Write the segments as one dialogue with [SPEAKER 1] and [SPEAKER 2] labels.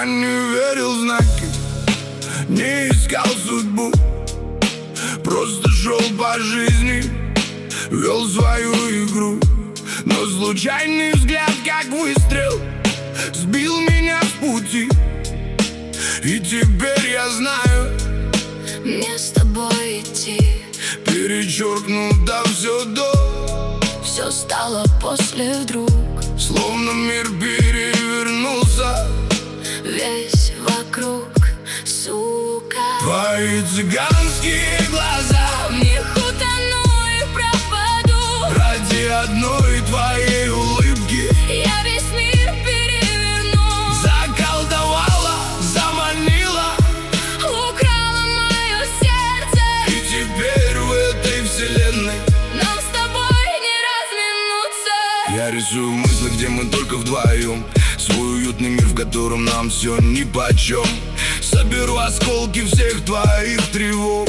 [SPEAKER 1] Я не верил в знаки, не искал судьбу, просто шел по жизни, вел свою игру. Но случайный взгляд, как выстрел, сбил меня с пути. И теперь я знаю,
[SPEAKER 2] мне с тобой идти.
[SPEAKER 1] перечеркнуто все до.
[SPEAKER 2] Все стало после вдруг,
[SPEAKER 1] Словно мир перевернулся,
[SPEAKER 2] весь вокруг, сука.
[SPEAKER 1] твои цыганские глаза.
[SPEAKER 2] В них утону и пропаду.
[SPEAKER 1] Ради одной твоей улыбки
[SPEAKER 2] Я весь мир переверну.
[SPEAKER 1] заколдовала, заманила.
[SPEAKER 2] Украла мое сердце.
[SPEAKER 1] И теперь в этой вселенной
[SPEAKER 2] Нам с тобой не разминуться.
[SPEAKER 1] я рисую мысли, где мы только вдвоем. Свой уютный мир, в котором нам все нипочем. Соберу осколки всех твоих тревог,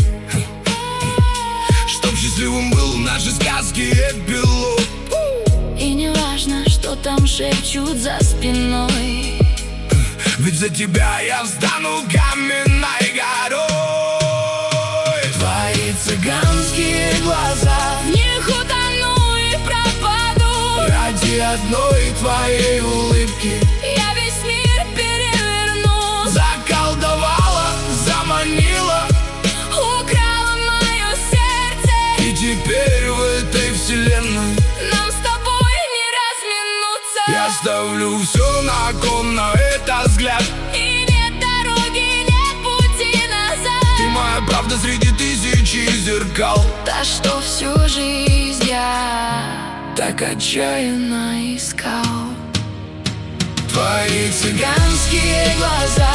[SPEAKER 1] чтоб счастливым был наши сказки эпилог.
[SPEAKER 2] И не важно, что там шепчут за спиной.
[SPEAKER 1] Ведь за тебя я встану каменной горой. Твои цыганские глаза,
[SPEAKER 2] В них утону и пропаду.
[SPEAKER 1] ради одной твоей улыбки
[SPEAKER 2] Я весь мир переверну.
[SPEAKER 1] заколдовала, заманила.
[SPEAKER 2] Украла мое сердце.
[SPEAKER 1] И теперь в этой вселенной
[SPEAKER 2] Нам с тобой не разминуться.
[SPEAKER 1] я ставлю все на кон, на это взгляд.
[SPEAKER 2] И нет дороги, нет пути назад.
[SPEAKER 1] Ты моя правда среди тысячи зеркал.
[SPEAKER 2] Та, что всю жизнь я так отчаянно искал.
[SPEAKER 1] Твои цыганские глаза,